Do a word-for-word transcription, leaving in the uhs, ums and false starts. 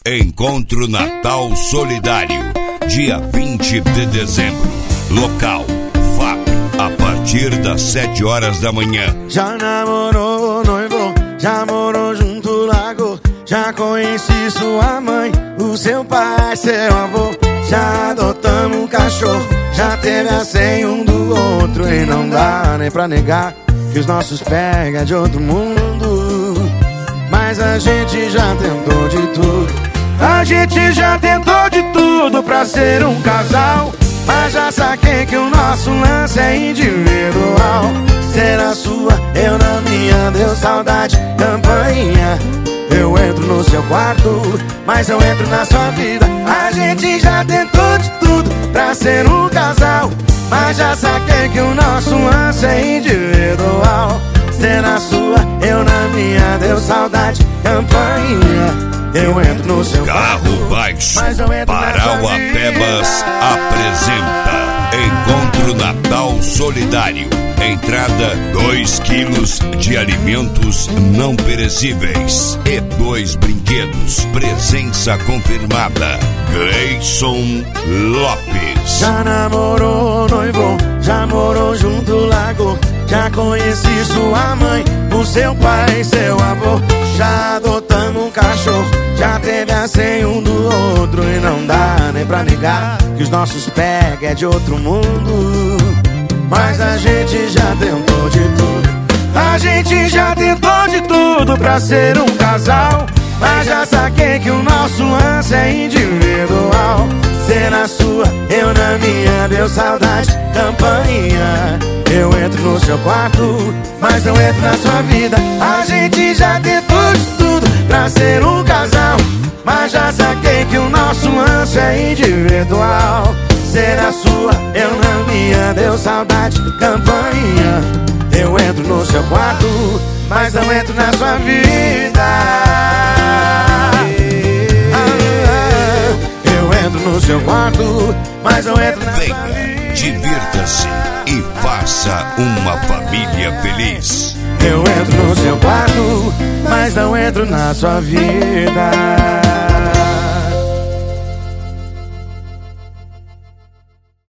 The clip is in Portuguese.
Encontro Natal Solidário, dia vinte de dezembro. Local, F A P, a partir das sete horas da manhã. Já namorou, noivou, já morou junto, largou. Já conheci sua mãe, o seu pai, seu avô. Já adotamos um cachorro, já teve a senha um do outro. E não dá nem pra negar que os nossos pega de outro mundo. Mas a gente já tentou de tudo. A gente já tentou de tudo pra ser um casal. Mas já saquei que o nosso lance é individual. Ser a sua, eu na minha, deu saudade, campainha. Eu entro no seu quarto, mas eu entro na sua vida. A gente já tentou de tudo pra ser um casal. Mas já saquei que o nosso lance é individual. Ser na sua, eu na minha, deu saudade, campainha. Eu entro no seu Carro Baixo, Parauapebas apresenta Encontro Natal Solidário. Entrada dois quilos de alimentos não perecíveis e dois brinquedos. Presença confirmada. Gleison Lopes. Já namorou, noivou, já morou junto, largou. Já conheci sua mãe, o seu pai, seu avô. Já adotamos um cachorro, já teve a senha um do outro. E não dá nem pra negar que os nossos pega é de outro mundo. Mas a gente já tentou de tudo. A gente já tentou de tudo pra ser um casal. Mas já saquei que o nosso lance é individual. Ser na sua, eu na minha, deu saudade, campainha. Eu entro no seu quarto, mas não entro na sua vida. A gente já tentou de tudo pra ser um casal. Mas já saquei que o nosso lance é individual. Ser a sua, eu na minha, deu saudade, campainha. Eu entro no seu quarto, mas não entro na sua vida. Eu entro no seu quarto, mas não entro na Venha, sua vida. divirta-se e faça uma família feliz. Eu entro no seu quarto, mas não entro na sua vida.